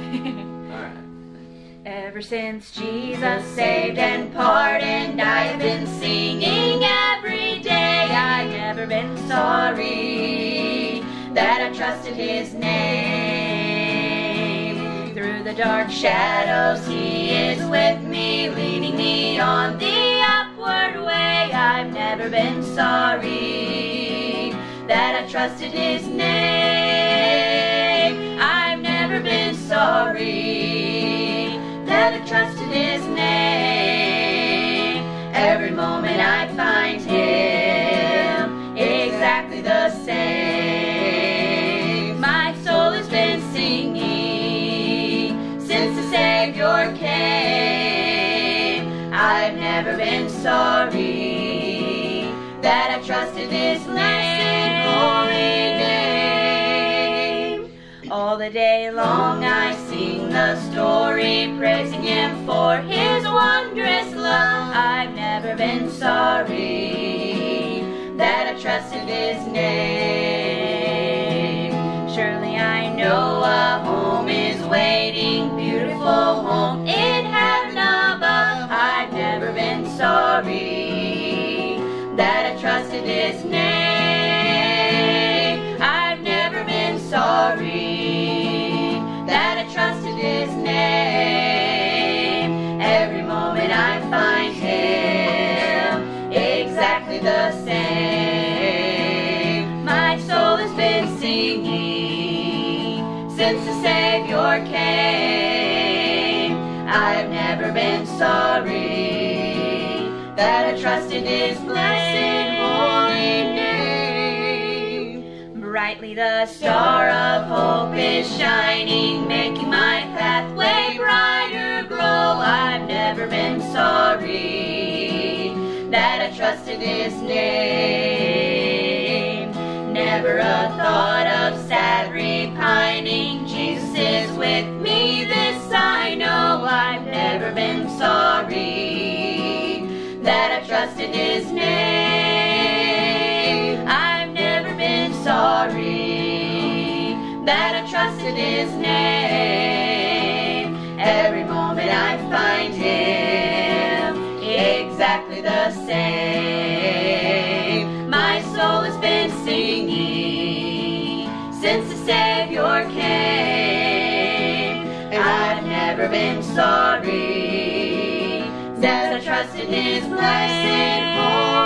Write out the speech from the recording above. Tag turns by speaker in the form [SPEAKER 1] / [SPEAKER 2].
[SPEAKER 1] Alright.
[SPEAKER 2] Ever since Jesus saved and pardoned, I've been singing every day. I've never been sorry that I trusted His name. Through the dark shadows, He is with me, leading me on the upward way. I've never been sorry that I trusted His name. I've never been sorry that I trusted His name. Every moment I find Him exactly the same. My soul has been singing since the Savior came. I've never been sorry that I trusted His blessed holy name. All the day long I sing the story, praising Him for His wondrous love. I've never been sorry that I trusted His name. Surely I know a home is waiting, beautiful home in heaven above. I've never been sorry that I trusted His name. I've never been sorry that I trusted His name. Every moment I find Him exactly the same. My soul has been singing since the Savior came. I've never been sorry that I trusted His blessed holy name. Brightly the star of hope is shining, making my pathway brighter grow. I've never been sorry that I trusted His name. Never a thought of sad repining, Jesus is with me, this I know. I've never been sorry that I trusted His name. I've never been sorry that I trusted His name. Every moment I find Him exactly the same. My soul has been singing since the Savior came. I've never been sorry that I trusted His blessed holy